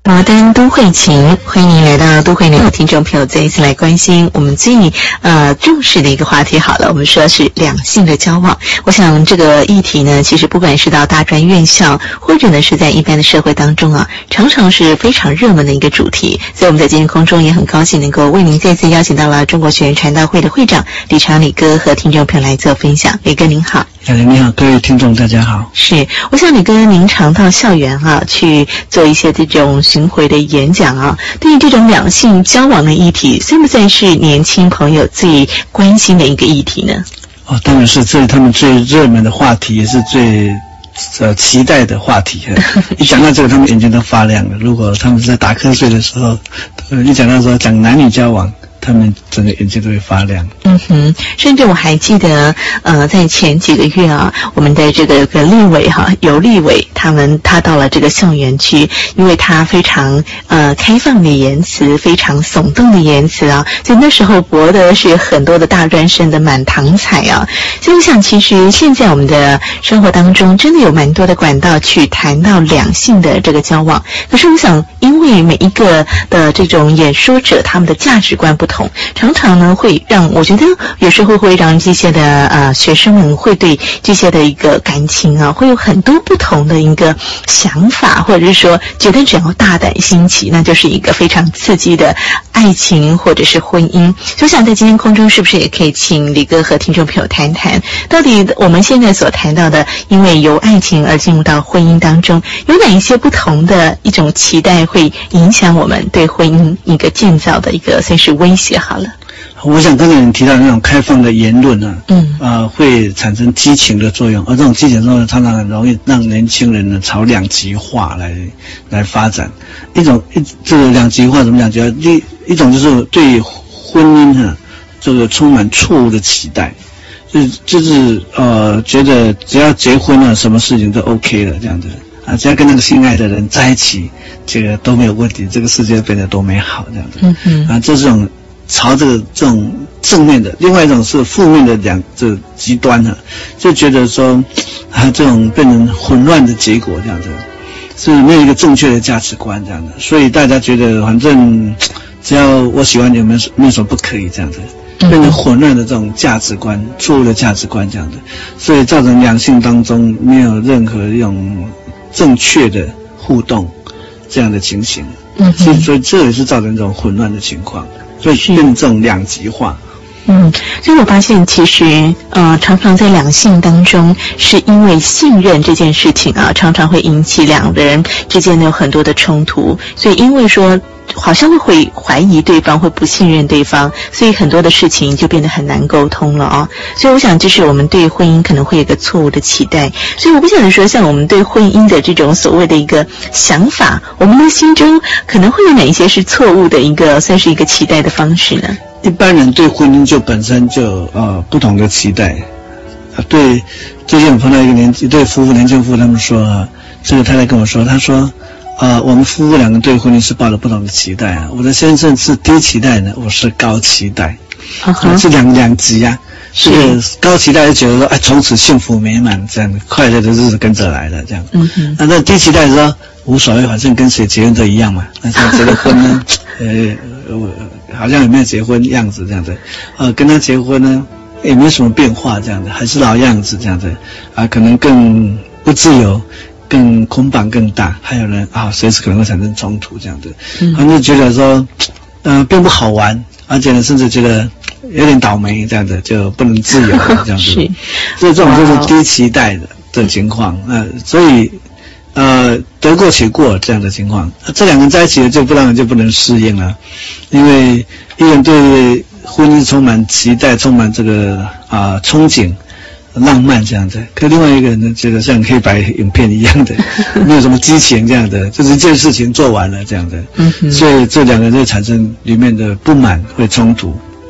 摩登都会情，欢迎您来到都会的听众朋友再一次来关心我们最重视的一个话题。好了，我们说是两性的交往。我想这个议题呢，其实不管是到大专院校，或者呢是在一般的社会当中啊，常常是非常热门的一个主题。所以我们在今天空中也很高兴能够为您再次邀请到了中国学院传道会的会长李长李哥和听众朋友来做分享。李哥您好。 你好，各位听众大家好。 是，我想李哥您常到校园去做一些这种巡回的演讲啊，对于这种两性交往的议题，算不算是年轻朋友最关心的一个议题呢？ 当然是他们最热门的话题，也是最期待的话题。一讲到这个，他们眼睛都发亮了。如果他们是在打瞌睡的时候，一讲到说讲男女交往，他们整个眼睛都会发亮。 甚至我还记得在前几个月啊，我们的这个立委游立委他到了这个校园去，因为他非常开放的言辞，非常耸动的言辞啊，所以那时候博得是很多的大专生的满堂彩啊。所以我想其实现在我们的生活当中真的有蛮多的管道去谈到两性的这个交往，可是我想因为每一个的这种演说者他们的价值观不同，常常呢会让我觉得有时候会让这些的学生们会对这些的一个感情啊，会有很多不同的一个想法，或者是说觉得只要大胆新奇，那就是一个非常刺激的爱情或者是婚姻。所以我想在今天空中是不是也可以请李哥和听众朋友谈谈，到底我们现在所谈到的，因为由爱情而进入到婚姻当中，有哪一些不同的一种期待会影响我们对婚姻一个建造的一个算是威胁好了。 我想刚才你提到那种开放的言论会产生激情的作用，而这种激情作用常常很容易让年轻人呢朝两极化来发展。这个两极化怎么两极化？一种就是对婚姻这个充满错误的期待，就是觉得只要结婚了，什么事情都 OK 了这样子只要跟那个心爱的人在一起，这个都没有问题，这个世界变得多美好这样子。这种朝这种正面的，另外一种是负面的这极端就觉得说这种变成混乱的结果这样子，是没有一个正确的价值观这样的，所以大家觉得反正只要我喜欢你，没有什么不可以这样子，变成混乱的这种价值观，错误的价值观这样的，所以造成两性当中没有任何一种正确的互动这样的情形。所以这也是造成这种混乱的情况，所以变成这种两极化。 所以我发现其实常常在两性当中，是因为信任这件事情常常会引起两个人之间有很多的冲突，所以因为说好像会怀疑对方，会不信任对方，所以很多的事情就变得很难沟通了所以我想这是我们对婚姻可能会有一个错误的期待。所以我不想说像我们对婚姻的这种所谓的一个想法，我们的心中可能会有哪一些是错误的一个算是一个期待的方式呢？ 一般人对婚姻就本身就不同的期待。对，最近我碰到一对年轻夫妇，他们说这个太太跟我说，她说我们夫妇两个对婚姻是抱着不同的期待我的先生是低期待呢，我是高期待是两极这个高期待就觉得说从此幸福美满，这样快乐的日子跟着来了这样那低期待说无所谓，反正跟谁结婚都一样嘛，那现在结了婚呢好像也没有结婚样子这样子跟他结婚呢也没有什么变化这样的，还是老样子这样子可能更不自由，更捆绑更大，还有人随时可能会产生冲突这样子他们就觉得说并不好玩，而且呢甚至觉得有点倒霉这样子，就不能自由这样子所以这种就是低期待的情况所以得过且过这样的情况这两个人在一起了当然就不能适应了，因为一个人对婚姻充满期待，充满这个憧憬浪漫这样子，可另外一个人呢觉得像黑白影片一样的没有什么激情这样的，就是一件事情做完了这样的所以这两个人就产生里面的不满，会冲突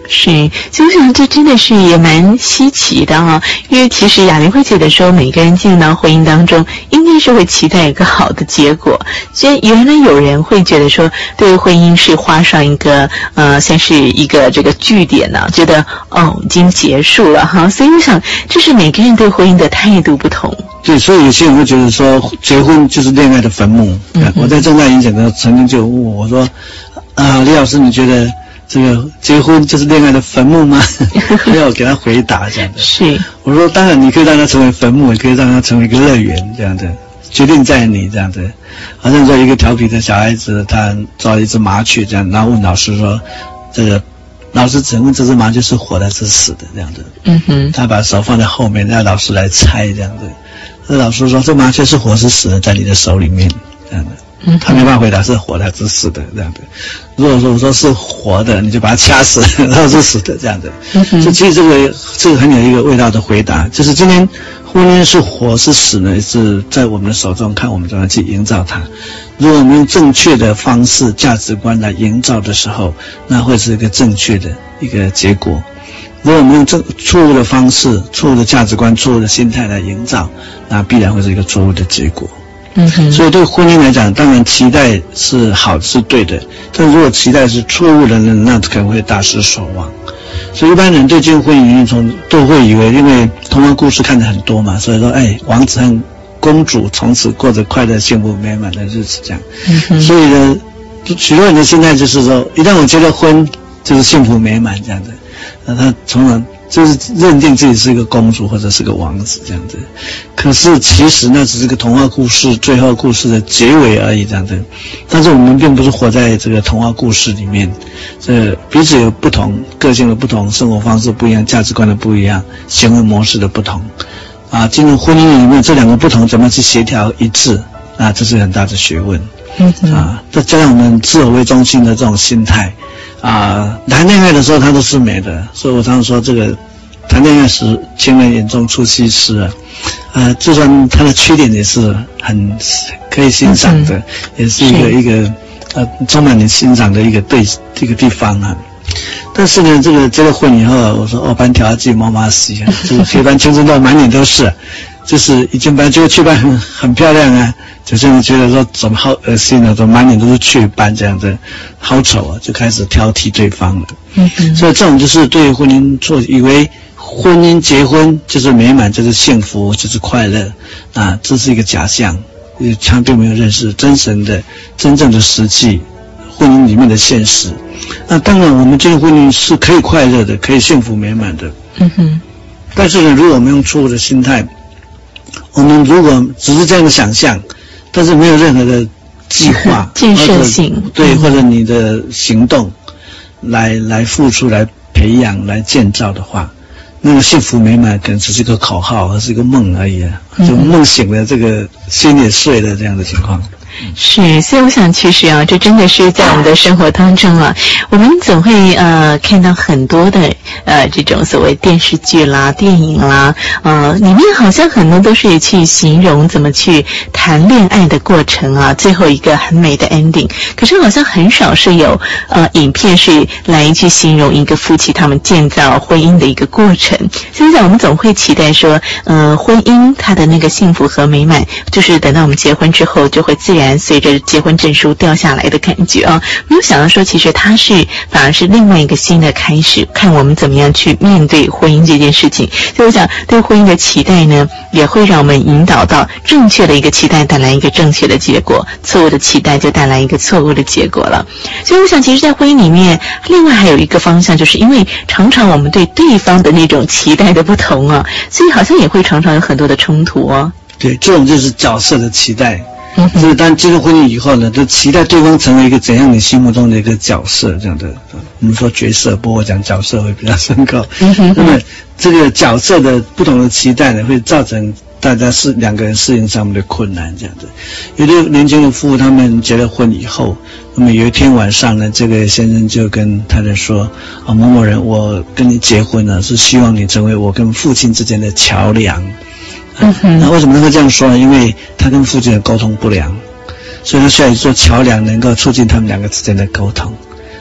是，所以我想这真的是也蛮稀奇的啊，因为其实雅玲会觉得说，每个人进入到婚姻当中，应该是会期待一个好的结果。所以原来有人会觉得说，对婚姻是画上一个像是一个这个句点呢，觉得已经结束了哈。所以我想，这是每个人对婚姻的态度不同。 对，所以有些人会觉得说，结婚就是恋爱的坟墓。我在正大演讲的时候，曾经就问我说，李老师，你觉得这个结婚就是恋爱的坟墓吗？要我给他回答这样的。 是， 我说当然，你可以让它成为坟墓，也可以让它成为一个乐园这样的，决定在你这样的。好像说一个调皮的小孩子，他抓了一只麻雀这样，然后问老师说，这个老师请问这只麻雀是活的还是死的这样的。他把手放在后面，让老师来猜这样的。那老师说这麻雀是活是死的，在你的手里面这样的。他没办法回答是活的还是死的这样的。如果说我说是活的，你就把它掐死，然后是死的这样的。所以其实这个很有一个味道的回答，就是今天婚姻是活是死呢，是在我们的手中，看我们怎么去营造它。如果我们用正确的方式、价值观来营造的时候，那会是一个正确的一个结果。如果我们用错误的方式、错误的价值观、错误的心态来营造，那必然会是一个错误的结果。所以对婚姻来讲，当然期待是好是对的，但如果期待是错误的呢，那可能会大失所望。所以一般人对进入婚姻都会以为，因为童话故事看得很多嘛，所以说王子和公主从此过着快乐幸福美满的日子这样。所以呢，许多人的心态就是说，一旦我结了婚就是幸福美满这样的，那他从而就是认定自己是一个公主或者是个王子这样子。可是其实那只是个童话故事最后故事的结尾而已这样子。但是我们并不是活在这个童话故事里面，彼此有不同，个性的不同，生活方式不一样，价值观的不一样，行为模式的不同进入婚姻里面这两个不同怎么去协调一致这是很大的学问。再加上我们自我为中心的这种心态谈恋爱的时候它都是美的，所以我常常说这个谈恋爱时情人眼中出西施就算他的缺点也是很可以欣赏的，也是一个充满你欣赏的一个地方但是呢，这个结了婚以后，我说班调剂妈妈洗就是学班青春痘满脸都是，就是一进班结果雀斑很漂亮就是觉得说怎么好恶心怎么满脸都是雀斑这样子，好丑就开始挑剔对方了。所以这种就是对婚姻以为婚姻结婚就是美满，就是幸福，就是快乐这是一个假象，他并没有认识真正的实际婚姻里面的现实。那当然我们进入婚姻是可以快乐的，可以幸福美满的。但是呢，如果我们用错误的心态，我们如果只是这样的想象，但是没有任何的计划建设性对或者你的行动来付出，来培养，来建造的话，那个幸福美满可能只是一个口号，而是一个梦而已就梦醒了，这个心也碎了这样的情况。 是，所以我想其实这真的是在我们的生活当中我们总会看到很多的这种所谓电视剧啦、电影啦里面好像很多都是去形容怎么去谈恋爱的过程最后一个很美的 ending。可是好像很少是有影片是来去形容一个夫妻他们建造婚姻的一个过程。所以我们总会期待说婚姻它的那个幸福和美满，就是等到我们结婚之后就会自然随着结婚证书掉下来的感觉没有想到说其实它是反而是另外一个新的开始，看我们怎么样去面对婚姻这件事情。所以我想对婚姻的期待呢，也会让我们引导到正确的一个期待带来一个正确的结果，错误的期待就带来一个错误的结果了。所以我想其实在婚姻里面另外还有一个方向，就是因为常常我们对对方的那种期待的不同所以好像也会常常有很多的冲突对，这种就是角色的期待。就是当进入婚姻以后呢，就期待对方成为一个怎样你心目中的一个角色这样的。我们说角色，不过我讲角色会比较深刻。那么这个角色的不同的期待呢，会造成大家两个人适应上面的困难这样子。有的年轻的夫妇他们结了婚以后，那么有一天晚上呢，这个先生就跟太太说某某人，我跟你结婚了，是希望你成为我跟父亲之间的桥梁。那为什么他会这样说呢？因为他跟父亲的沟通不良，所以他需要一座桥梁能够促进他们两个之间的沟通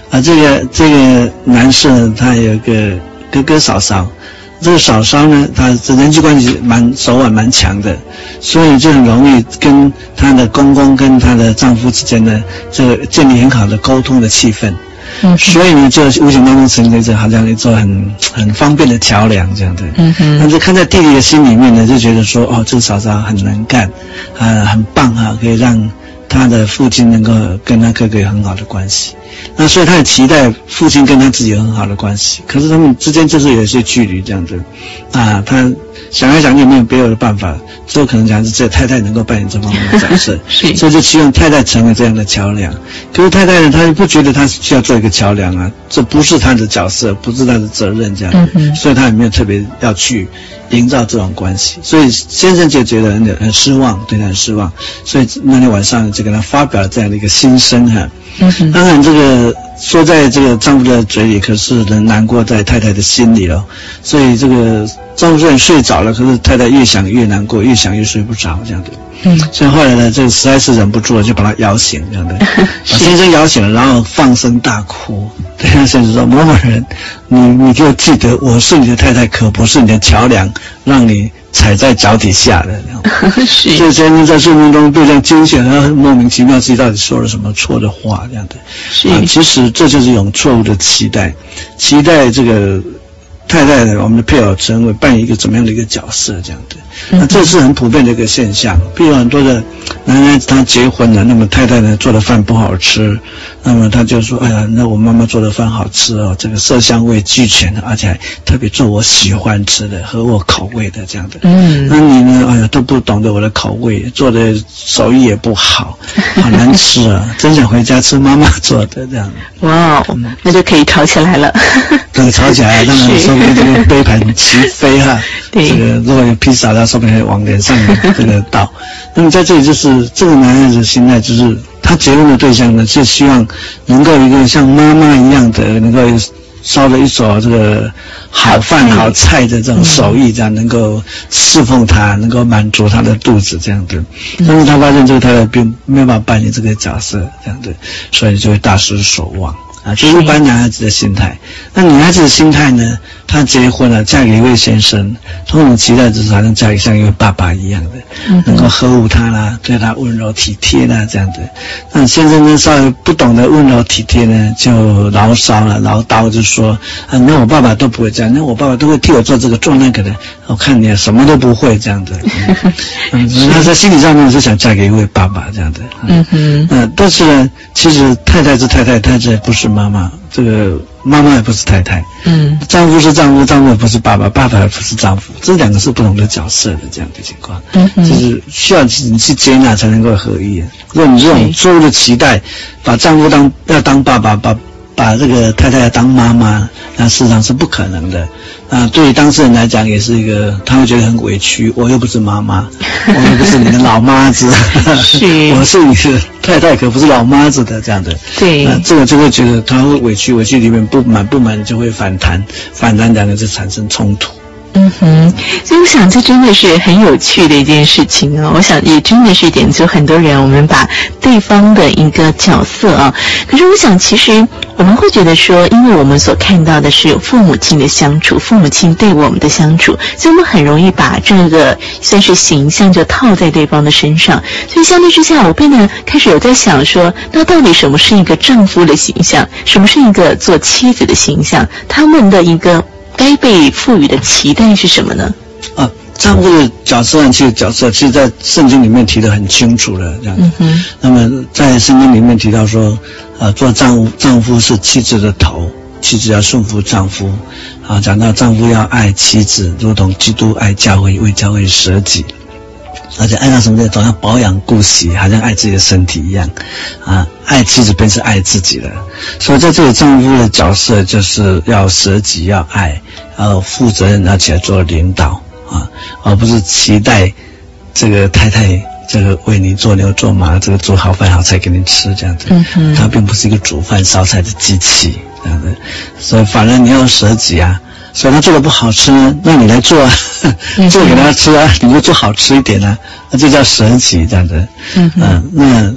这个男士呢，他有一个哥哥嫂嫂，这个嫂嫂呢，她的人际关系手腕蛮强的，所以就很容易跟她的公公跟她的丈夫之间呢，这个建立很好的沟通的气氛。所以呢，就无形当中成为这好像一座很方便的桥梁这样的。但是看在弟弟的心里面呢，就觉得说，哦，这个嫂嫂很能干，很棒可以让他的父亲能够跟他哥哥有很好的关系。那所以他也期待父亲跟他自己有很好的关系。可是他们之间就是有一些距离这样子。他想来想去没有别的办法，只有可能讲是这太太能够扮演这方面的角色，所以就希望太太成为这样的桥梁。可是太太呢，她不觉得她需要做一个桥梁啊，这不是她的角色，不是她的责任这样，所以她也没有特别要去营造这种关系。所以先生就觉得很失望，对他很失望，所以那天晚上就跟他发表了这样的一个心声哈。当然这个说在这个丈夫的嘴里，可是能难过在太太的心里了。所以这个丈夫虽然睡着了，可是太太越想越难过，越想越睡不着这样的。所以后来呢，这个实在是忍不住了，就把他摇醒这样的，把先生摇醒了，然后放声大哭。对他先生说：“某某人，你就记得我是你的太太，可不是你的桥梁，让你踩在脚底下的。”所以先生在睡梦中被这样惊醒，然后莫名其妙自己到底说了什么错的话这样的。其实这就是一种错误的期待这个太太呢，我们的配偶成为扮演一个怎么样的一个角色这样的。那这是很普遍的一个现象。比如很多的男人他结婚了，那么太太呢做的饭不好吃，那么他就说：“哎呀，那我妈妈做的饭好吃哦，这个色香味俱全的，而且还特别做我喜欢吃的，合我口味的这样的。那你呢？哎呀，都不懂得我的口味，做的手艺也不好，好难吃啊！真想回家吃妈妈做的这样。”哇， 那就可以吵起来了。 对，吵起来，当然说不定这个杯盘齐飞哈。这个如果有披萨，他说不定往脸上这个倒。那么在这里就是这个男孩子的心态，就是他结婚的对象呢，是希望能够一个像妈妈一样的，能够烧了一手这个好饭好菜的这种手艺，这样能够侍奉他，能够满足他的肚子这样的。但是他发现这个太太并没有办法扮演这个角色这样的，所以就会大失所望。这是一般男孩子的心态。那女孩子的心态呢？她结婚了，嫁给一位先生，通常期待就是好像嫁给像一位爸爸一样的，能够呵护她啦，对她温柔体贴啦这样的。那先生呢，稍微不懂得温柔体贴呢，就牢骚了，唠叨就说：“那我爸爸都不会这样，那我爸爸都会替我做这个做那个的，我看你什么都不会这样的。”他在心理上面是想嫁给一位爸爸这样的。但是呢，其实太太是太太，太太不是妈妈，这个妈妈也不是太太，丈夫是丈夫，丈夫也不是爸爸，爸爸也不是丈夫，这两个是不同的角色的这样的情况，就是需要你去接纳才能够合一。如果你这种错误的期待，把丈夫要当爸爸，把这个太太要当妈妈，那事实上是不可能的。对于当事人来讲也是一个，他会觉得很委屈，我又不是妈妈，我又不是你的老妈子，我是你的太太，可不是老妈子的这样的。对，这个就会觉得他会委屈里面不满就会反弹两个就产生冲突。 所以我想这真的是很有趣的一件事情啊！我想也真的是点出很多人，我们把对方的一个角色啊。可是我想，其实我们会觉得说，因为我们所看到的是父母亲的相处，父母亲对我们的相处，所以我们很容易把这个算是形象就套在对方的身上。所以相对之下，我变得开始有在想说，那到底什么是一个丈夫的形象，什么是一个做妻子的形象？他们的一个该被赋予的期待是什么呢？ 丈夫的角色和妻子的角色，其实在圣经里面提得很清楚了，这样子。那么在圣经里面提到说，做丈夫是妻子的头，妻子要顺服丈夫。讲到丈夫要爱妻子，如同基督爱教会，为教会舍己。而且爱到什么地步，总要保养顾惜，好像爱自己的身体一样。爱妻子便是爱自己了。所以在这里，丈夫的角色就是要舍己，要爱，要负责任，要起来做领导而不是期待这个太太这个为你做牛做马，这个做好饭好菜给你吃这样子。他并不是一个煮饭烧菜的机器这样子。所以反而你要舍己啊。所以他做的不好吃，那你来做啊，做给他吃啊，你就做好吃一点啊，那就叫舍己这样的。那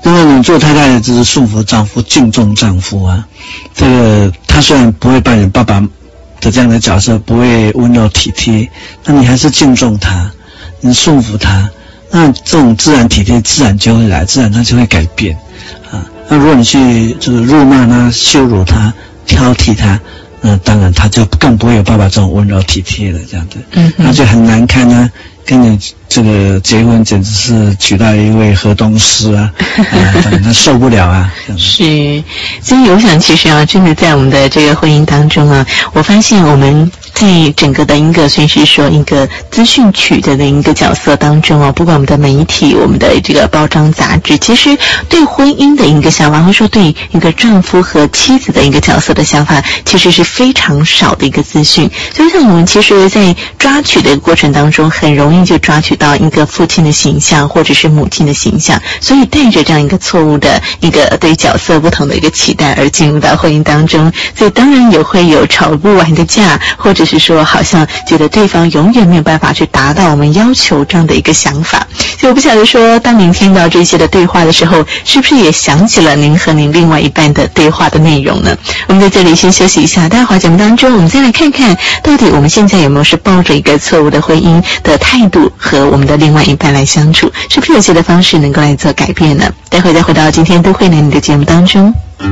因为你做太太的就是顺服丈夫、敬重丈夫啊。这个他虽然不会扮演爸爸的这样的角色，不会温柔体贴，那你还是敬重他，你顺服他，那这种自然体贴自然就会来，自然他就会改变啊。那如果你去这个辱骂他、羞辱他、挑剔他，那当然他就更不会有爸爸这种温柔体贴的这样子，那就很难看啊。跟你这个结婚简直是娶到一位河东狮啊，他受不了啊。 是，所以我想其实啊，真的在我们的这个婚姻当中啊，我发现我们在整个的一个算是说一个资讯取得的一个角色当中啊，不管我们的媒体、我们的这个报章杂志，其实对婚姻的一个想法，或者说对一个丈夫和妻子的一个角色的想法，其实是非常少的一个资讯。所以像我们其实在抓取的过程当中，很容易就抓取到一个父亲的形象或者是母亲的形象，所以带着这样一个错误的一个对角色不同的一个期待而进入到婚姻当中，所以当然也会有吵不完的架，或者是说好像觉得对方永远没有办法去达到我们要求这样的一个想法。所以我不晓得说，当您听到这些的对话的时候，是不是也想起了您和您另外一半的对话的内容呢？我们在这里先休息一下，待会儿节目当中我们再来看看，到底我们现在有没有是抱着一个错误的婚姻的态度和我们的另外一半来相处，是不是有些的方式能够来做改变呢？待会再回到今天都会来你的节目当中。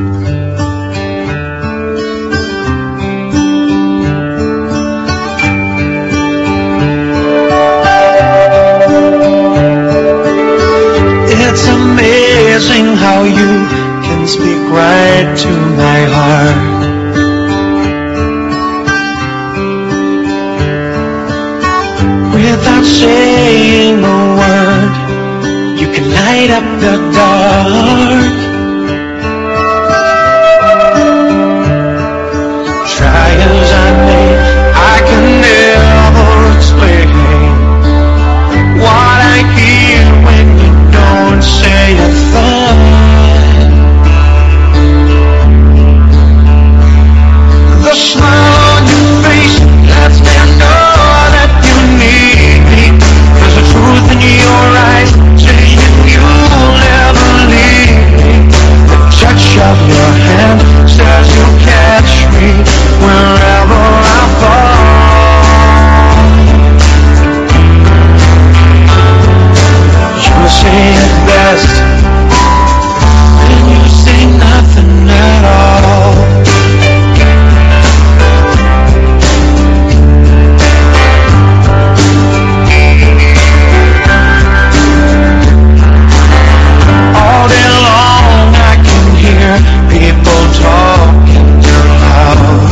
It's amazing how you can speak right to my heart. Without saying a word, you can light up the dark. Try as I may, I can never explain what I hear when you don't say a thing. The smile on your face lets me know that you need me. There's a truth in your eyes saying you'll never leave me. The touch of your hand says you'll catch me wherever I fall. You say it best, and you say nothing at all. All day long I can hear people talking too loud.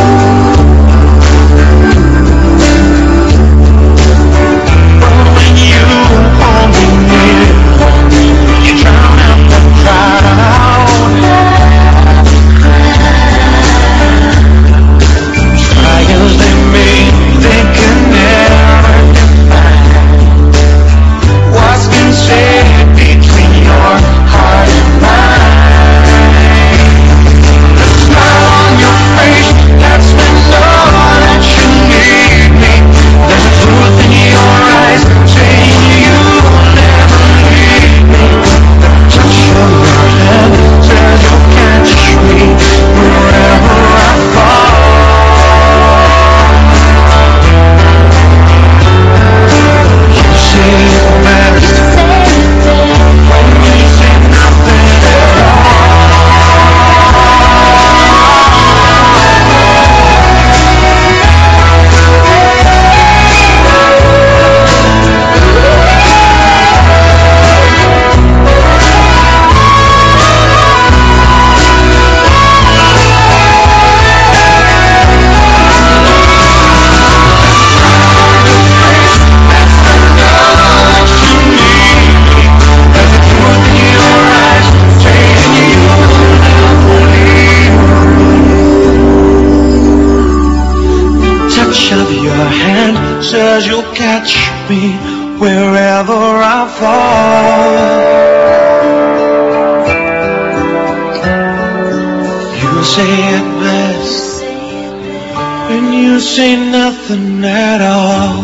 But when you hold me near, you drown out the crowd. Try as they may, they can never define what's been said between your heart and mine. The smile on your face lets me know that you need me. There's a truth in your eyes saying you'll never leave me. The touch of your hand says you'll catch me wherever I fall. You say it best when you say nothing at all. Touch of your hand says you'll catch me wherever I fall. You say it best when you say nothing at all.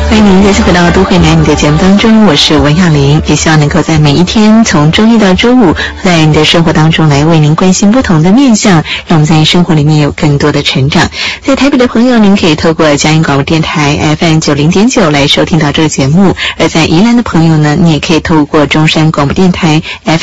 欢迎您再次回到都会男女的节目当中，我是文雅玲，也希望能够在每一天从周一到周五，在你的生活当中来为您关心不同的面向，让我们在生活里面有更多的成长。在台北的朋友，您可以透过佳音广播电台 FM90.9 来收听到这个节目，而在宜兰的朋友呢，你也可以透过中山广播电台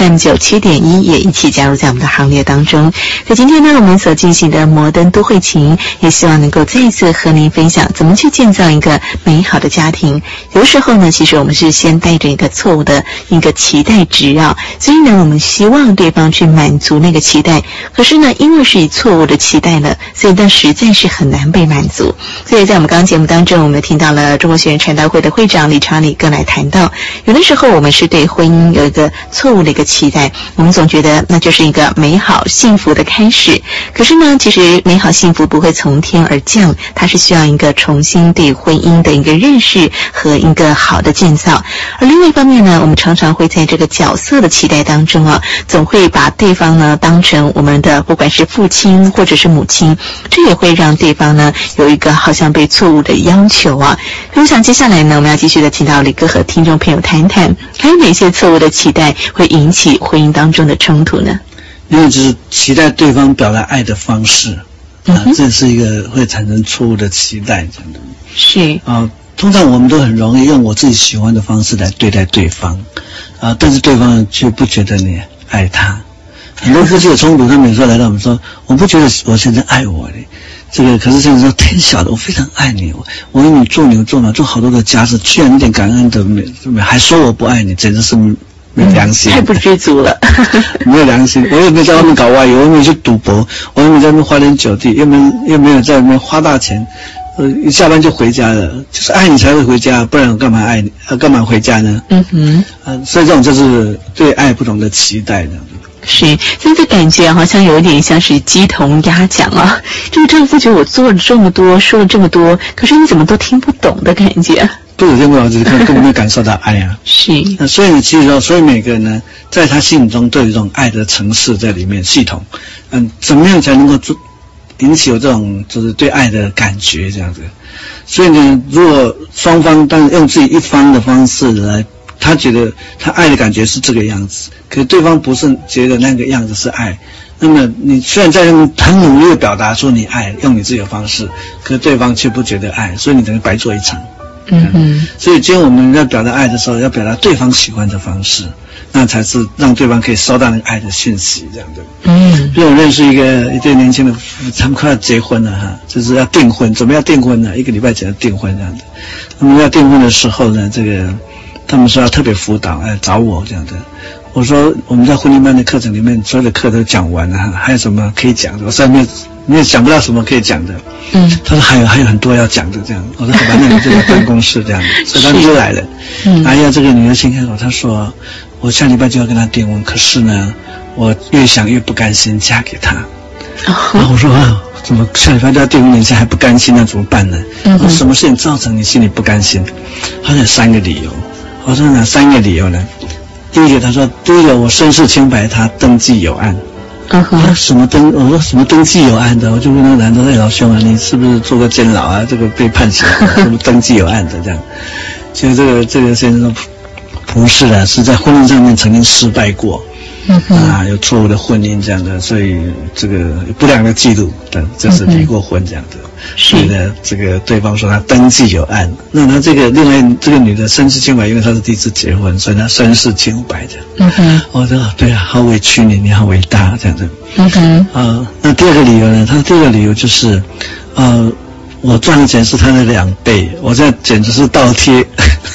FM97.1 也一起加入在我们的行列当中。在今天呢，我们所进行的摩登都会情，也希望能够再一次和您分享怎么去建造一个美好的家庭。有的时候呢，其实我们是先带着一个错误的一个期待值啊，所以呢，我们希望对方去满足那个期待，可是呢，因为是以错误的期待了，所以那实在是很难被满足。所以在我们刚刚节目当中，我们听到了中国学院传道会的会长李长礼更来谈到，有的时候我们是对婚姻有一个错误的一个期待，我们总觉得那就是一个美好幸福的开始，可是呢，其实美好幸福不会从天而降，它是需要一个重新对婚姻的一个认识和一个好的建造。而另外一方面呢，我们常常会在这个角色的期待当中啊，总会把对方呢当成我们的不管是父亲或者是母亲，这也会让对方呢有一个好像被错误的要求啊。我想接下来呢，我们要继续的请到李哥和听众朋友谈谈，还有哪些错误的期待会引起婚姻当中的冲突呢？ 因为就是期待对方表达爱的方式这是一个会产生错误的期待，这样的是通常我们都很容易用我自己喜欢的方式来对待对方但是对方却不觉得你爱他。很多夫妻的冲突，他们有时候来到我们说，我不觉得我现在爱我的这个，可是现在说天晓得我非常爱你，我为你做牛做马做好多的家事，居然一点感恩都没，还说我不爱你，简直是没良心， 太不知足了。 没有良心，我又没有在外面搞外游，我又没有去赌博，我又没有在外面花天酒地，又没有在外面花大钱，一下班就回家了，就是爱你才会回家，不然我干嘛爱你？干嘛回家呢？所以这种就是对爱不同的期待的。 是，所以这感觉好像有点像是鸡同鸭讲啊。这个丈夫觉得我做了这么多，说了这么多，可是你怎么都听不懂的感觉。 不是听不懂，就是根本没有感受到爱啊。 是。 所以其实说，所以每个人呢，在他心里中都有一种爱的程式在里面系统。怎么样才能够引起有这种就是对爱的感觉这样子？所以呢，如果双方当然用自己一方的方式来。他觉得他爱的感觉是这个样子，可是对方不是觉得那个样子是爱，那么你虽然在很努力的表达出你爱，用你自己的方式，可是对方却不觉得爱，所以你等于白做一场。所以今天我们在表达爱的时候，要表达对方喜欢的方式，那才是让对方可以收到那个爱的讯息，这样的。比如我认识一对年轻的，他们快要结婚了就是要订婚，准备要订婚了，1个礼拜前要订婚这样的。他们要订婚的时候呢，他们说要特别辅导，找我这样的。我说我们在婚姻班的课程里面，所有的课都讲完了还有什么可以讲的？我上面你也想不到什么可以讲的。他说还有很多要讲的这样。我说好吧，那你就在办公室这样的。所以他们就来了。然后这个女的先开口，她说我下礼拜就要跟他订婚，可是呢，我越想越不甘心嫁给他。然后我说怎么下礼拜就要订婚，你现在还不甘心，那怎么办呢？什么事情造成你心里不甘心？他有3个理由。我说哪3个理由呢？第一个，他说第一个我身世清白，他登记有案。我说什么登记有案的？我就问那个男的，老兄啊，你是不是做过监牢啊？这个被判刑，是不是登记有案的这样？其实这个先生说不是的，是在婚姻上面曾经失败过。有错误的婚姻这样的，所以这个不良的记录的，就是离过婚这样的。所以呢，这个对方说他登记有案，那他另外这个女的身世清白，因为她是第一次结婚，所以她身世清白的。我说对啊，好委屈你，你好伟大这样的。那第2个理由呢？他第2个理由就是我赚的钱是他的2倍，我这简直是倒贴。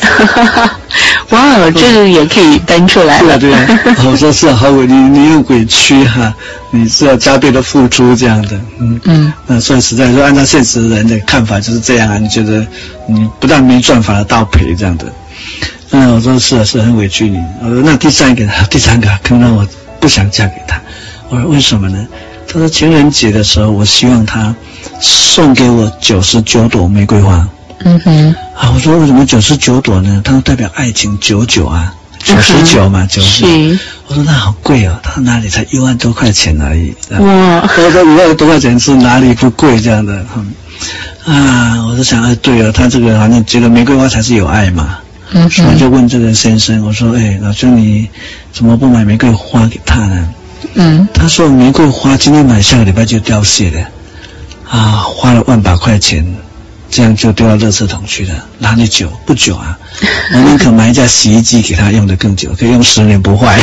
哇，这个也可以搬出来了。 对啊。我说是好委屈，你有委屈你是要加倍的付出这样的。那所以实在说，按照现实人的看法就是这样啊。你觉得你不但没赚，反而倒赔这样的。我说是很委屈你。我说那第三个可能让我不想嫁给他。我说为什么呢？他说情人节的时候，我希望他送给我99朵玫瑰花。我说为什么99朵呢？它代表爱情99啊， 99嘛，90。 是。 我说那好贵哦，他哪里才1万多块钱而已。 哇！ 我说1万多块钱是哪里不贵这样的？我就想，对哦，他这个好像觉得玫瑰花才是有爱嘛。所以我就问这个先生，我说，老兄，你怎么不买玫瑰花给他呢？他说玫瑰花今天买，下个礼拜就凋谢了。花了100块钱，这样就丢到垃圾桶去了，哪里久？不久啊！我宁可买一架洗衣机给他用得更久，可以用10年不坏。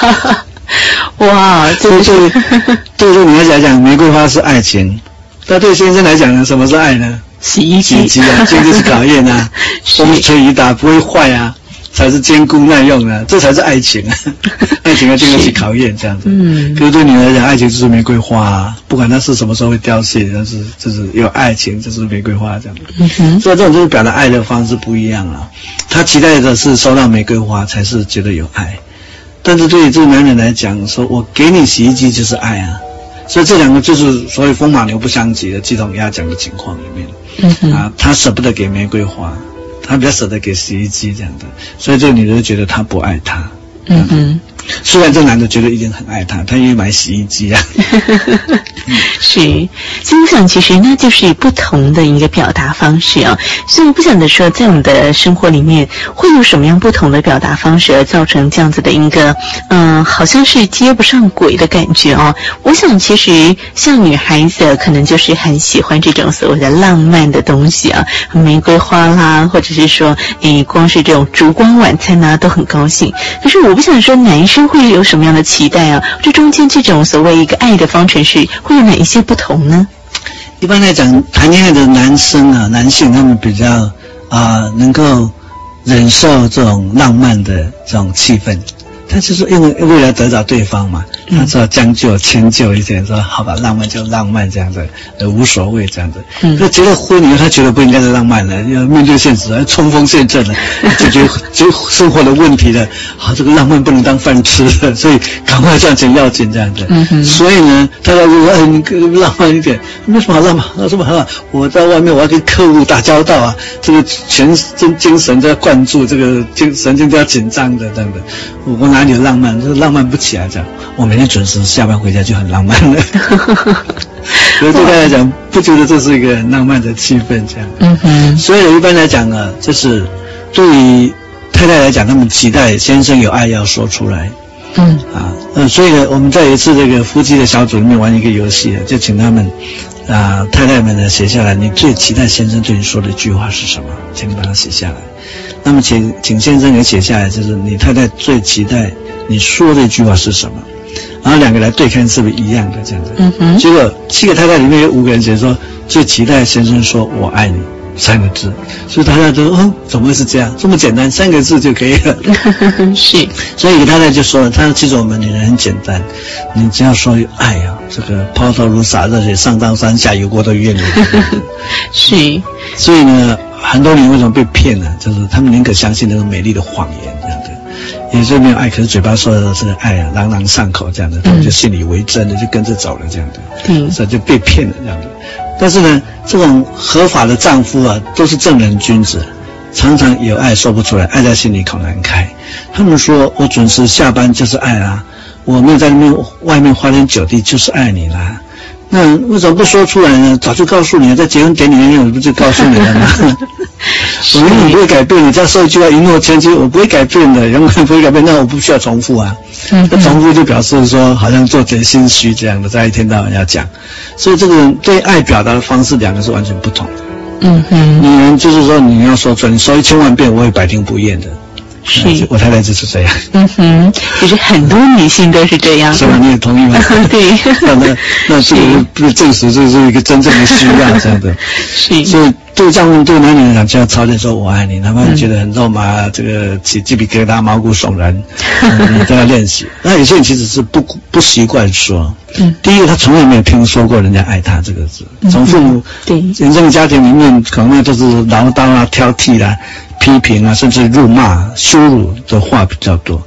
哇，这是对你来讲，玫瑰花是爱情，那对先生来讲呢，什么是爱呢？ 洗衣机啊，这就是考验啊，风吹雨打不会坏啊，才是坚固耐用啊，这才是爱情啊！爱情要经得起考验，这样子。可是对你来讲，爱情就是玫瑰花啊，不管它是什么时候会凋谢，但是就是有爱情，就是玫瑰花这样。所以这种就是表达爱的方式不一样啊。他期待的是收到玫瑰花才是觉得有爱，但是对于这个男人来讲，说我给你洗衣机就是爱啊。所以这两个就是所谓风马牛不相及的鸡同鸭讲的情况里面。他舍不得给玫瑰花，他比较舍得给洗衣机这样的，所以这个女的就觉得他不爱他。虽然这男的觉得一定很爱他，他愿意买洗衣机啊。 是，所以我想其实那就是不同的一个表达方式啊。所以我不晓得说，在我们的生活里面会有什么样不同的表达方式，而造成这样子的一个好像是接不上轨的感觉哦。我想其实像女孩子可能就是很喜欢这种所谓的浪漫的东西啊，玫瑰花啦，或者是说光是这种烛光晚餐啊都很高兴。可是我不想说男生会有什么样的期待啊？这中间这种所谓一个爱的方程式会有哪一些不同呢？ 一般来讲，谈恋爱的男生啊，男性他们比较能够忍受这种浪漫的这种气氛，他就是为了得到对方嘛，他只要将就迁就一点，说好吧，浪漫就浪漫这样子，无所谓这样子。那结了婚以后，他觉得不应该是浪漫了，要面对现实，要冲锋陷阵了，解决生活的问题了。好，这个浪漫不能当饭吃了，所以赶快赚钱要紧这样子。所以呢，他要说，你浪漫一点，没什么好浪漫，有什么好浪漫？我在外面我要跟客户打交道啊，这个全精神都要灌注，这个神经都要紧张的这样的。我哪里有浪漫？就是浪漫不起来这样。我每天准时下班回家就很浪漫了。所以对他来讲，不觉得这是一个很浪漫的气氛这样。所以一般来讲呢，就是对于太太来讲，他们期待先生有爱要说出来。所以呢，我们在一次这个夫妻的小组里面玩一个游戏，就请他们太太们呢写下来，你最期待先生对你说的一句话是什么？请你把它写下来。那么请先生也写下来，就是你太太最期待你说的一句话是什么？然后两个来对看是不是一样的这样子。结果7个太太里面有5个人写说最期待先生说我爱你3个字，所以大家都怎么会是这样？这么简单，3个字就可以了。 是， 所以太太就说了，他说其实我们女人很简单，你只要说爱啊，这个抛头颅洒热血，上刀山下油锅都愿意。 是， 所以呢，很多人为什么被骗呢？就是他们宁可相信那个美丽的谎言这样的。也是没有爱，可是嘴巴说的是爱啊，朗朗上口这样的，他们就信以为真的，就跟着走了这样的，所以就被骗了这样的。但是呢，这种合法的丈夫啊，都是正人君子，常常有爱说不出来，爱在心里口难开。他们说我准时下班就是爱啦，我没有在外面花天酒地就是爱你啦。那为什么不说出来呢？早就告诉你了，在结婚典礼里面我不就告诉你了吗？我永远不会改变，你这样说一句话一诺千金，我不会改变的，永远不会改变。那我不需要重复啊，那重复就表示说好像做贼心虚这样的，在一天到晚要讲。所以这个对爱表达的方式两个是完全不同的。女人就是说你要说出来，你说1000万遍我会百听不厌的。是，我太太就是这样。 其实很多女性都是这样。 是吧？你也同意吗？ 对。 那这个不证实这是一个真正的需要这样的。 是。 所以对丈夫对男女来讲，就要操练说我爱你，哪怕你觉得很肉麻，这个起鸡皮疙瘩、毛骨悚然，你都要练习。那有些人其实是不习惯说。第一个，他从来没有听说过人家爱他这个字，从父母原生家庭里面可能都是唠叨啊、挑剔啦、批评啊，甚至辱骂、羞辱的话比较多。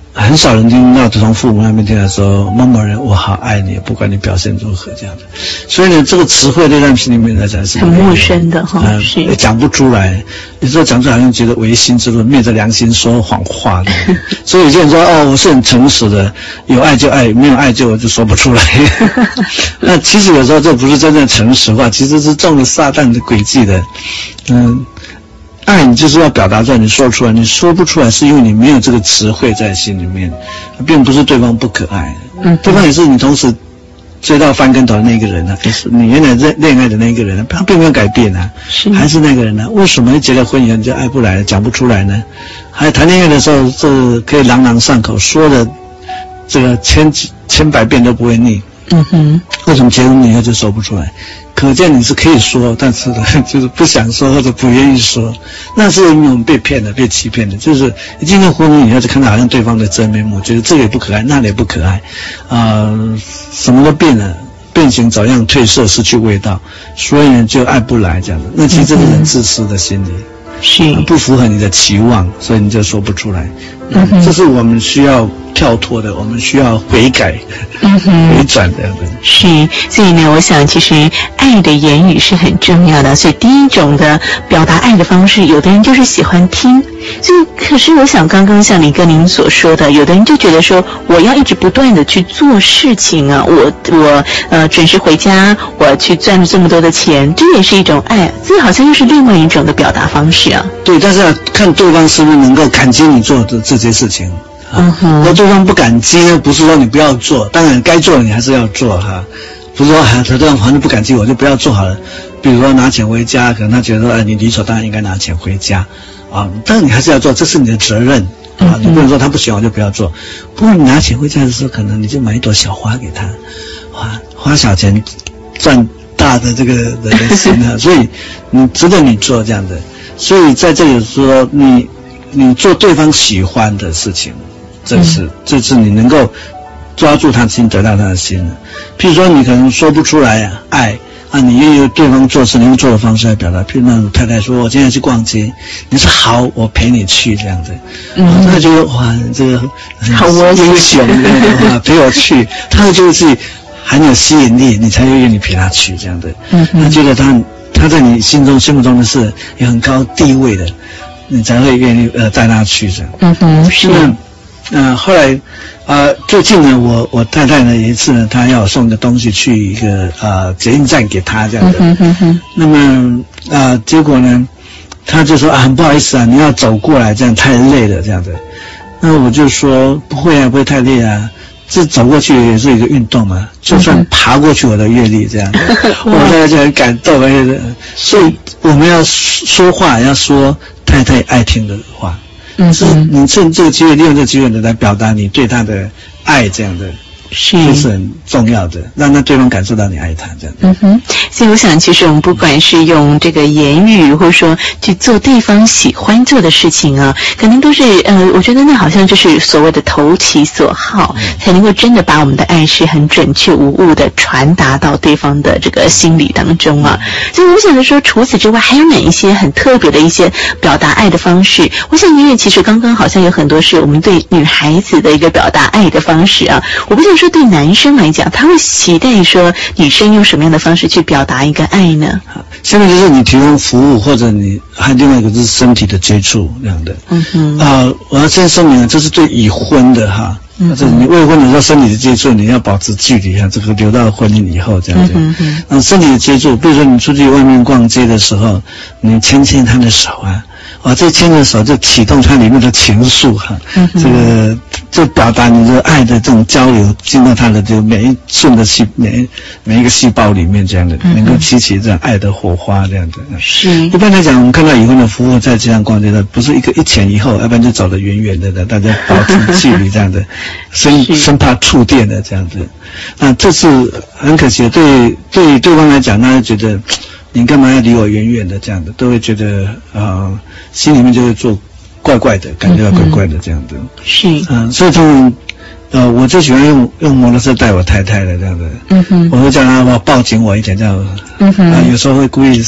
很少人听到从父母那边听到说某某人我好爱你，不管你表现如何这样的。所以呢，这个词汇对他们心里面来讲是很陌生的哈，是讲不出来。有时候讲出来好像觉得违心之论，昧着良心说谎话的。所以有些人说我是很诚实的，有爱就爱，没有爱就说不出来。那其实有时候这不是真正诚实话，其实是中了撒旦的诡计的。爱你就是要表达出来，你说出来，你说不出来是因为你没有这个词汇在心里面，并不是对方不可爱，对方也是你同时追到翻跟头的那个人啊，也是你原来恋爱的那个人啊，他并没有改变啊，还是那个人啊，为什么结了婚以后你就爱不来了，讲不出来呢？还谈恋爱的时候，这可以朗朗上口，说的这个千百遍都不会腻。为什么结婚以后就说不出来？可见你是可以说，但是呢，就是不想说或者不愿意说，那是因为我们被骗了，被欺骗了。就是一进入婚姻以后，就看到好像对方的真面目，觉得这个也不可爱，那里也不可爱，什么都变了，变形走样，褪色，失去味道，所以呢就爱不来这样的。那其实这是很自私的心理，是不符合你的期望，所以你就说不出来。这是我们需要跳脱的，我们需要悔改、回转的。 是，所以呢，我想其实爱的言语是很重要的。所以第一种的表达爱的方式，有的人就是喜欢听。所以，可是我想刚刚像李哥您所说的，有的人就觉得说，我要一直不断的去做事情啊，我准时回家，我去赚这么多的钱，这也是一种爱，这好像又是另外一种的表达方式啊。 对，但是要看对方是不是能够感激你做的这些事情。那对方不感激呢，不是说你不要做，当然该做的你还是要做哈，不是说对方反正不感激我就不要做好了。比如说拿钱回家，可能他觉得说你理所当然应该拿钱回家啊，但你还是要做，这是你的责任啊，你不能说他不喜欢就不要做。不过你拿钱回家的时候，可能你就买一朵小花给他，花小钱赚大的这个人的心啊，所以你值得你做这样的。所以在这里说你做对方喜欢的事情，这是你能够抓住他的心，得到他的心。譬如说你可能说不出来爱啊，你愿意对方做事，你用做的方式来表达。譬如那种太太说我今天去逛街，你说好，我陪你去这样子，他就哇这个好英雄的陪我去，他就是很有吸引力，你才会愿意陪他去这样的。他觉得他在你心目中的是有很高地位的，你才会愿意带他去这样。是。后来最近呢，我太太呢有一次呢，她要我送个东西去一个捷运站给她这样的。那么结果呢，她就说很不好意思啊，你要走过来这样太累了这样的。那我就说不会啊，不会太累啊。这走过去也是一个运动嘛，就算爬过去我的阅历这样，我太太就很感动。所以我们要说话，要说太太爱听的话。是你趁这个机会，利用这个机会来表达你对他的爱，这样的这是很重要的，让对方感受到你爱他这样。 所以我想，其实我们不管是用这个言语，或者说去做对方喜欢做的事情啊，可能都是我觉得那好像就是所谓的投其所好，才能够真的把我们的爱是很准确无误的传达到对方的这个心理当中啊。所以我想说，除此之外，还有哪一些很特别的一些表达爱的方式？我想，因为其实刚刚好像有很多是我们对女孩子的一个表达爱的方式啊，我不想说对男生来讲，他会期待说女生用什么样的方式去表达一个爱呢？ 下面就是你提供服务，或者你还有另外一个就是身体的接触这样的。我要先声明，这是对已婚的哈。这你未婚的时候身体的接触，你要保持距离这个留到婚姻以后这样子。身体的接触，比如说你出去外面逛街的时候，你牵牵他的手这牵着手就启动它里面的情愫这个就表达你的爱的这种交流进到它的这每一寸的每一个细胞里面这样的，能够激起这样爱的火花这样的。是。一般来讲，我们看到已婚的夫妇在街上逛街的，不是一前一后，要不然就走得远远的，大家保持距离这样的，生怕触电的这样子。那这是很可惜的，对对方来讲，他就觉得你干嘛要离我远远的这样的，都会觉得心里面就会做怪怪的，感觉到怪怪的这样的。是。所以通常我最喜欢用摩托车带我太太的这样的。我会叫她抱紧我一点这样。有时候会故意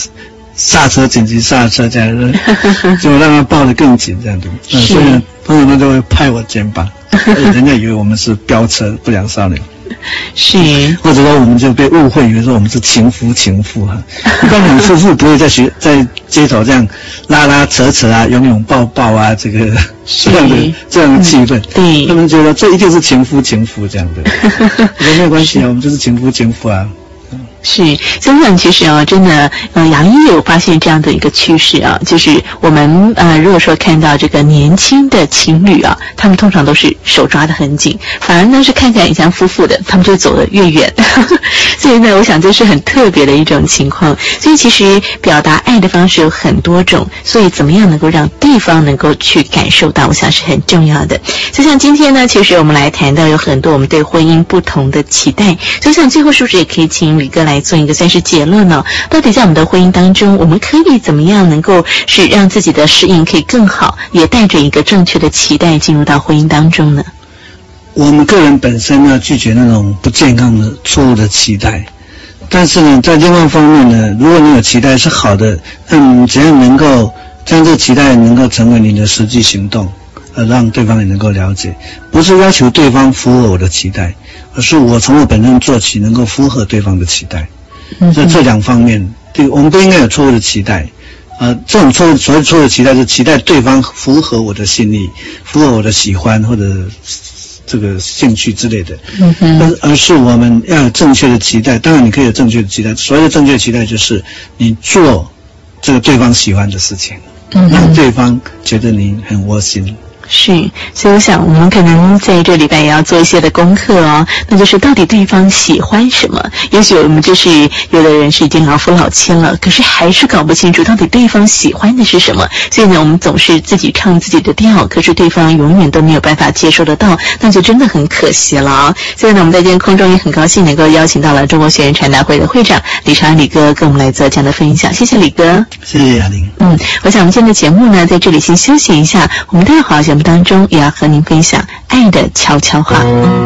刹车紧急刹车这样子，就让他抱得更紧这样子。所以呢，通常他就会拍我肩膀，人家以为我们是飙车不良少年。 是， 或者说我们就被误会以为说我们是情夫哈。一般人夫妇不会在街头这样拉拉扯扯啊，拥拥抱抱啊，这样的气氛。对，他们觉得这一定是情夫这样的。我说没有关系啊，我们就是情夫啊。 是，所以我想其实啊，真的，杨一有发现这样的一个趋势啊，就是我们如果说看到这个年轻的情侣啊，他们通常都是手抓得很紧，反而呢是看起来很像夫妇的，他们就走得越远。所以呢，我想这是很特别的一种情况。所以其实表达爱的方式有很多种，所以怎么样能够让对方能够去感受到，我想是很重要的。就像今天呢，其实我们来谈到有很多我们对婚姻不同的期待，所以像最后是不是也可以请李哥来做一个算是结论呢？到底在我们的婚姻当中，我们可以怎么样能够是让自己的适应可以更好，也带着一个正确的期待进入到婚姻当中呢？ 我们个人本身要拒绝那种不健康的错误的期待，但是呢，在另外一方面呢，如果你有期待是好的，只要能够将这个期待能够成为你的实际行动，让对方也能够了解，不是要求对方符合我的期待，而是我从我本身做起，能够符合对方的期待。所以这两方面，对，我们不应该有错误的期待。这种所谓错误的期待，是期待对方符合我的心意，符合我的喜欢或者这个兴趣之类的。而是我们要有正确的期待。当然，你可以有正确的期待。所谓的正确的期待，就是你做这个对方喜欢的事情，让对方觉得你很窝心。 是，所以我想我们可能在这礼拜也要做一些的功课哦，那就是到底对方喜欢什么。也许我们就是有的人是已经老夫老妻了，可是还是搞不清楚到底对方喜欢的是什么，所以呢我们总是自己唱自己的调，可是对方永远都没有办法接受得到，那就真的很可惜了啊。所以呢我们在今天空中也很高兴能够邀请到了中国学员传达会的会长李长安李哥跟我们来做这样的分享，谢谢李哥。 谢谢雅玲。 我想我们今天的节目呢在这里先休息一下，我们待会儿节目当中也要和您分享爱的悄悄话。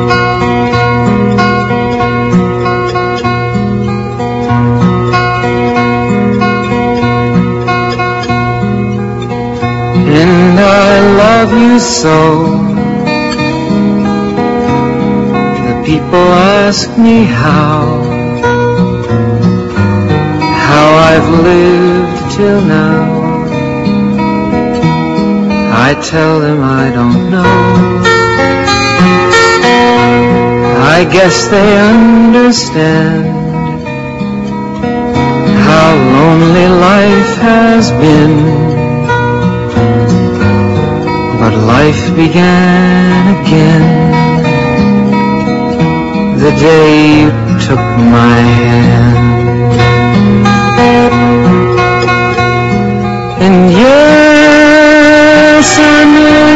And I love you so. The people ask me how I've lived till now. I tell them I don't know. I guess they understand how lonely life has been. But life began again the day you took my hand. And yes, I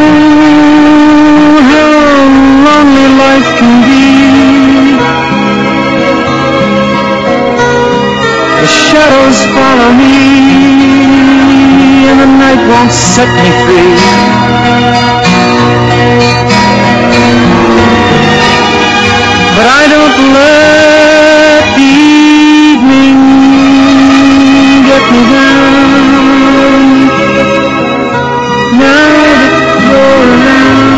know how lonely life can be. The shadows follow me, and the night won't set me free. But I don't let the evening get me down. Now that you're around.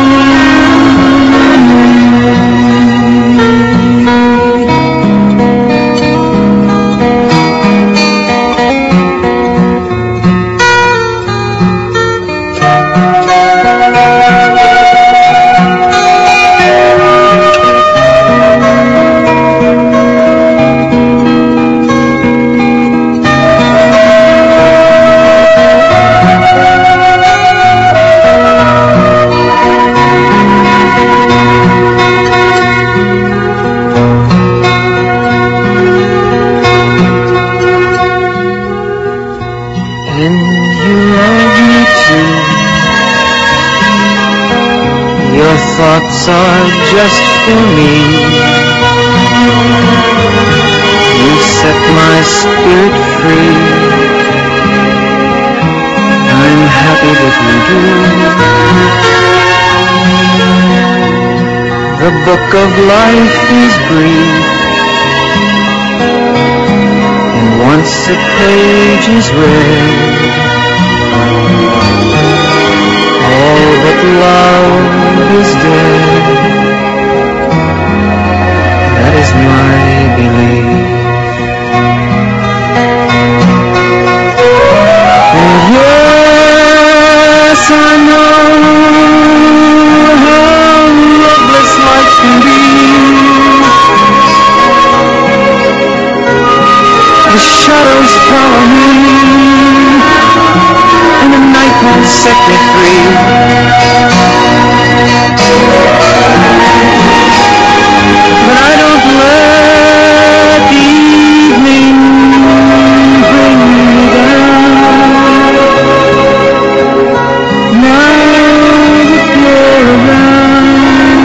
Thoughts are just for me. You set my spirit free. I'm happy that you do. The book of life is brief, and once the page is read, all but love is dead. That is my belief. And yes, I know how loveless life can be. The shadows follow me, and the night won't set me free. But I don't let the evening bring me down. Now that you're around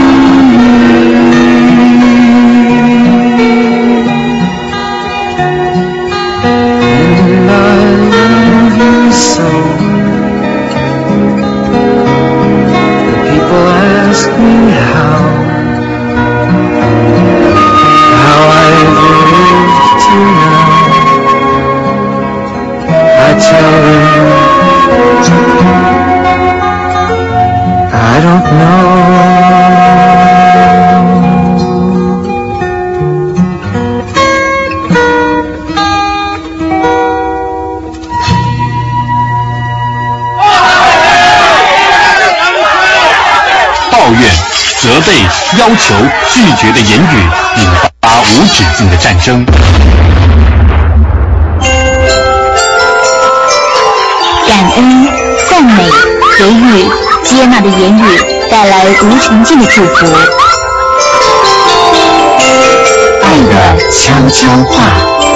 and I love you so. The people ask me how I've lived till now. I tell them I don't know. 抱怨、责备、要求、拒绝的言语引发无止境的战争。 感恩、赞美、给予、接纳的言语带来无穷尽的祝福。爱的悄悄话。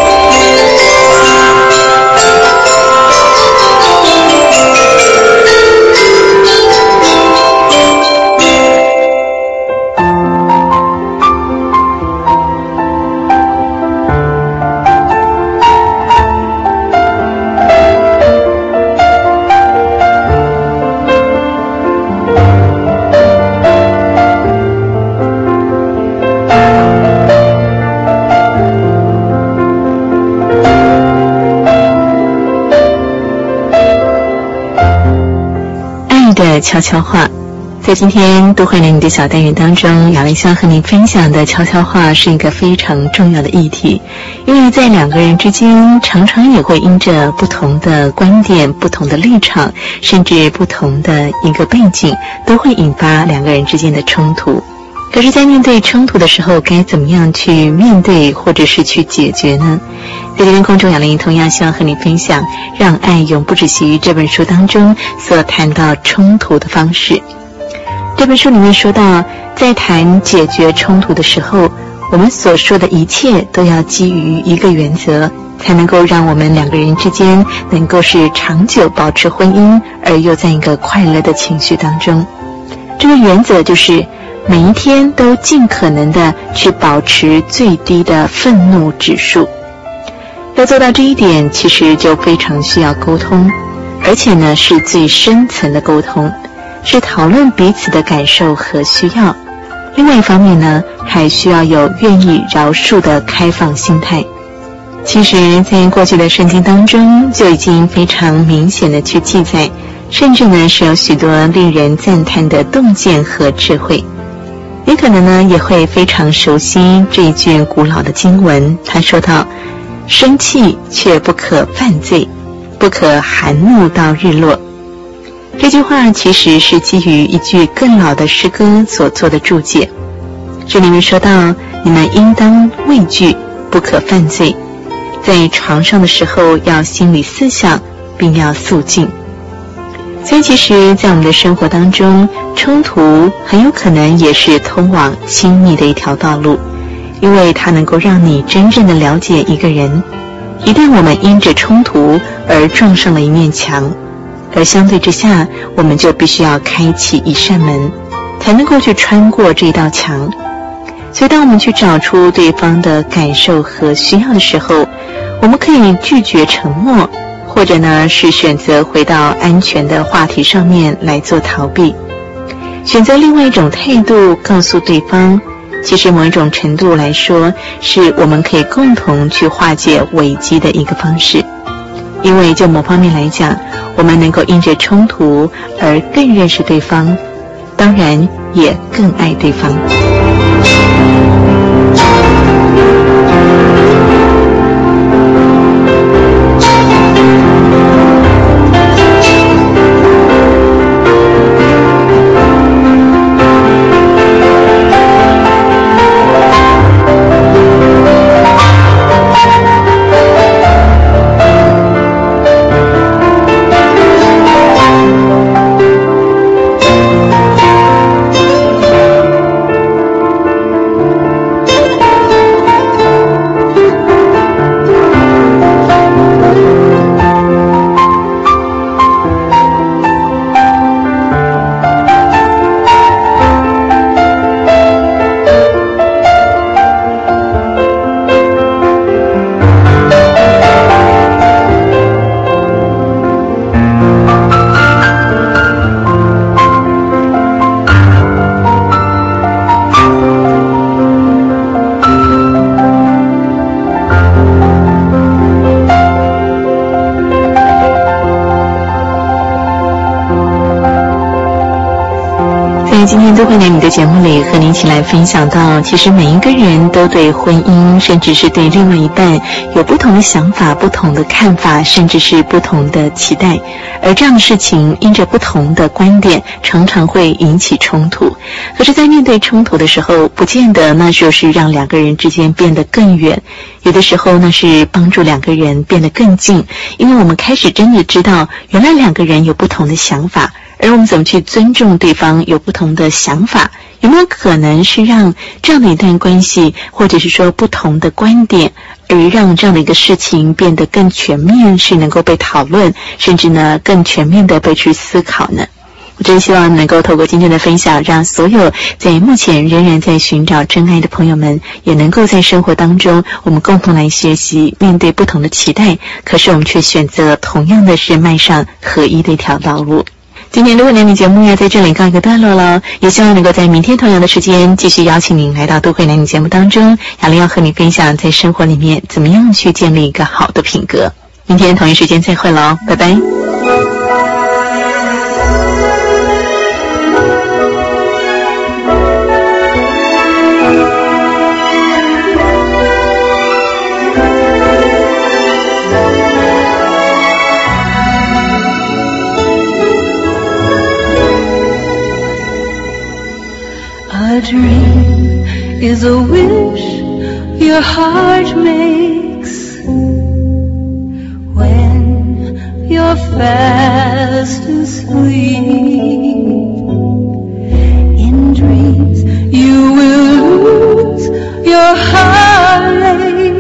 的悄悄话，在今天都会来你的小单元当中，雅丽想和你分享的悄悄话是一个非常重要的议题，因为在两个人之间常常也会因着不同的观点、不同的立场，甚至不同的一个背景，都会引发两个人之间的冲突。可是在面对冲突的时候，该怎么样去面对或者是去解决呢？在今天空中雅玲同样希望和你分享《让爱永不止息于》这本书当中所谈到冲突的方式。这本书里面说到，在谈解决冲突的时候，我们所说的一切都要基于一个原则，才能够让我们两个人之间能够是长久保持婚姻，而又在一个快乐的情绪当中。这个原则就是每一天都尽可能的去保持最低的愤怒指数。要做到这一点，其实就非常需要沟通，而且呢是最深层的沟通，是讨论彼此的感受和需要。另外一方面呢，还需要有愿意饶恕的开放心态。其实在过去的圣经当中就已经非常明显的去记载，甚至呢是有许多令人赞叹的洞见和智慧。你可能呢也会非常熟悉这一卷古老的经文，他说到，生气却不可犯罪，不可含怒到日落。这句话其实是基于一句更老的诗歌所做的注解。这里面说到，你们应当畏惧，不可犯罪，在床上的时候要心里思想，并要肃静。所以其实在我们的生活当中，冲突很有可能也是通往亲密的一条道路，因为它能够让你真正的了解一个人。一旦我们因着冲突而撞上了一面墙，而相对之下，我们就必须要开启一扇门，才能够去穿过这道墙。所以当我们去找出对方的感受和需要的时候，我们可以拒绝沉默，或者呢是选择回到安全的话题上面来做逃避，选择另外一种态度告诉对方， 其实某一种程度来说，是我们可以共同去化解危机的一个方式。因为就某方面来讲，我们能够因着冲突而更认识对方，当然也更爱对方。今天都会在你的节目里和您一起来分享到，其实每一个人都对婚姻，甚至是对另外一半有不同的想法、不同的看法，甚至是不同的期待。而这样的事情因着不同的观点，常常会引起冲突。可是在面对冲突的时候，不见得那就是让两个人之间变得更远，有的时候那是帮助两个人变得更近，因为我们开始真的知道原来两个人有不同的想法，而我们怎么去尊重对方有不同的想法，有没有可能是让这样的一段关系，或者是说不同的观点，而让这样的一个事情变得更全面，是能够被讨论，甚至呢更全面的被去思考呢？我真希望能够透过今天的分享，让所有在目前仍然在寻找真爱的朋友们，也能够在生活当中，我们共同来学习，面对不同的期待，可是我们却选择同样的是迈上合一的一条道路。今天的都会男女节目要在这里告一个段落了，也希望能够在明天同样的时间继续邀请您来到都会男女节目当中，雅玲要和你分享在生活里面怎么样去建立一个好的品格。明天同一时间再会喽，拜拜。 A dream is a wish your heart makes when you're fast asleep. In dreams you will lose your heartache.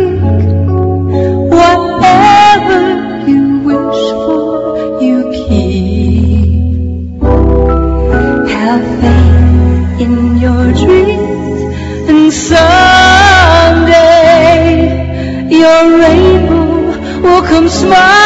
Whatever you wish for, you keep. Have faith in your dreams, and someday your rainbow will come smiling